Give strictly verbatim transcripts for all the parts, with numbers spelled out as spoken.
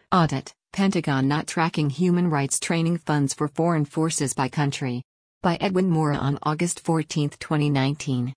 Audit: Pentagon not tracking human rights training funds for foreign forces by country. By Edwin Mora on August fourteenth, twenty nineteen.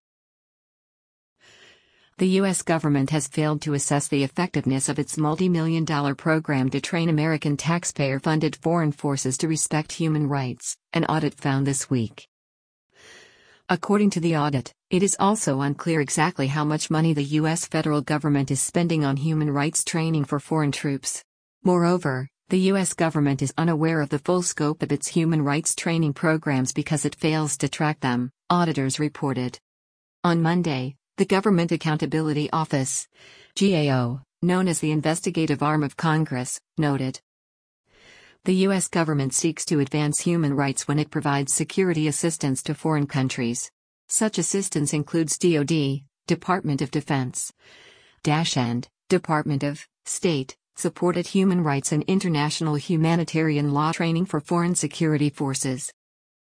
The U S government has failed to assess the effectiveness of its multi-million dollar program to train American taxpayer-funded foreign forces to respect human rights, an audit found this week. According to the audit, it is also unclear exactly how much money the U S federal government is spending on human rights training for foreign troops. Moreover, the U S government is unaware of the full scope of its human rights training programs because it fails to track them, auditors reported. On Monday, the Government Accountability Office, G A O, known as the investigative arm of Congress, noted. The U S government seeks to advance human rights when it provides security assistance to foreign countries. Such assistance includes D O D, Department of Defense, Dash and Department of State, supported human rights and international humanitarian law training for foreign security forces.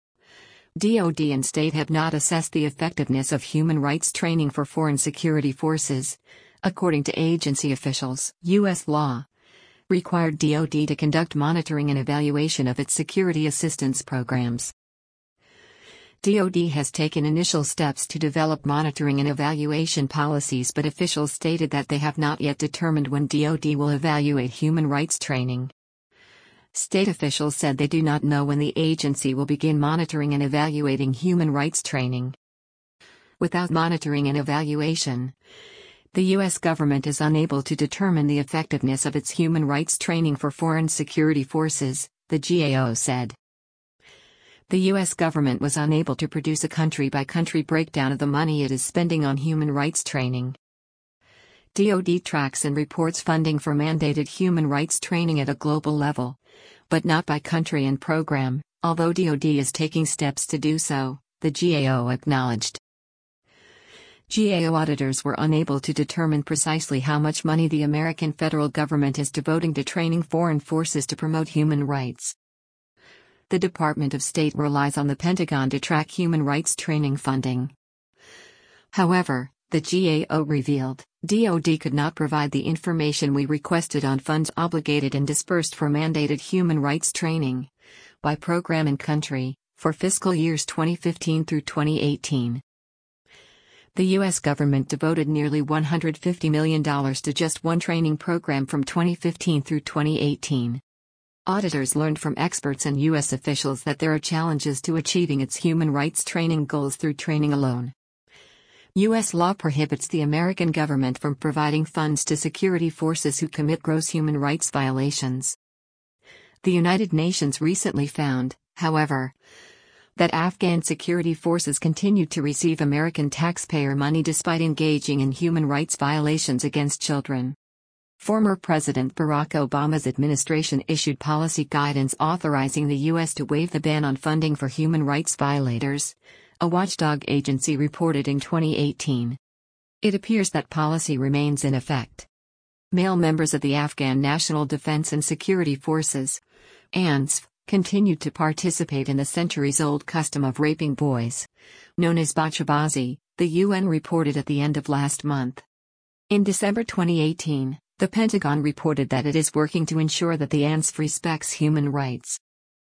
D O D and state have not assessed the effectiveness of human rights training for foreign security forces, according to agency officials. U S law required D O D to conduct monitoring and evaluation of its security assistance programs. D O D has taken initial steps to develop monitoring and evaluation policies, but officials stated that they have not yet determined when D O D will evaluate human rights training. State officials said they do not know when the agency will begin monitoring and evaluating human rights training. Without monitoring and evaluation, the U S government is unable to determine the effectiveness of its human rights training for foreign security forces, the G A O said. The U S government was unable to produce a country-by-country breakdown of the money it is spending on human rights training. D O D tracks and reports funding for mandated human rights training at a global level, but not by country and program, although D O D is taking steps to do so, the G A O acknowledged. G A O auditors were unable to determine precisely how much money the American federal government is devoting to training foreign forces to promote human rights. The Department of State relies on the Pentagon to track human rights training funding. However, the G A O revealed, D O D could not provide the information we requested on funds obligated and dispersed for mandated human rights training, by program and country, for fiscal years twenty fifteen through twenty eighteen. The U S government devoted nearly one hundred fifty million dollars to just one training program from twenty fifteen through twenty eighteen. Auditors learned from experts and U S officials that there are challenges to achieving its human rights training goals through training alone. U S law prohibits the American government from providing funds to security forces who commit gross human rights violations. The United Nations recently found, however, that Afghan security forces continued to receive American taxpayer money despite engaging in human rights violations against children. Former President Barack Obama's administration issued policy guidance authorizing the U S to waive the ban on funding for human rights violators, a watchdog agency reported in twenty eighteen. It appears that policy remains in effect. Male members of the Afghan National Defense and Security Forces, A N S F, continued to participate in the centuries-old custom of raping boys, known as bachabazi, the U N reported at the end of last month. In December twenty eighteen, the Pentagon reported that it is working to ensure that the A N S F respects human rights.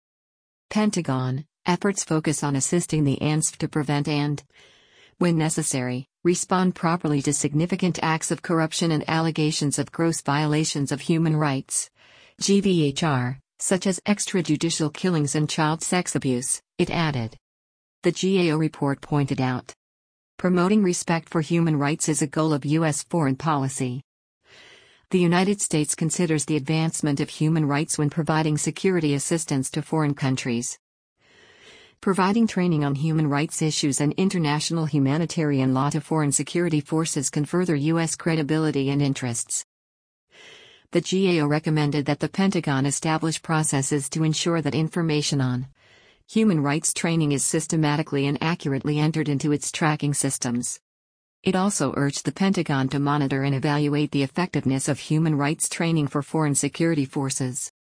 Pentagon, efforts focus on assisting the A N S F to prevent and, when necessary, respond properly to significant acts of corruption and allegations of gross violations of human rights, G V H R, such as extrajudicial killings and child sex abuse, it added. The G A O report pointed out. Promoting respect for human rights is a goal of U S foreign policy. The United States considers the advancement of human rights when providing security assistance to foreign countries. Providing training on human rights issues and international humanitarian law to foreign security forces can further U S credibility and interests. The G A O recommended that the Pentagon establish processes to ensure that information on human rights training is systematically and accurately entered into its tracking systems. It also urged the Pentagon to monitor and evaluate the effectiveness of human rights training for foreign security forces.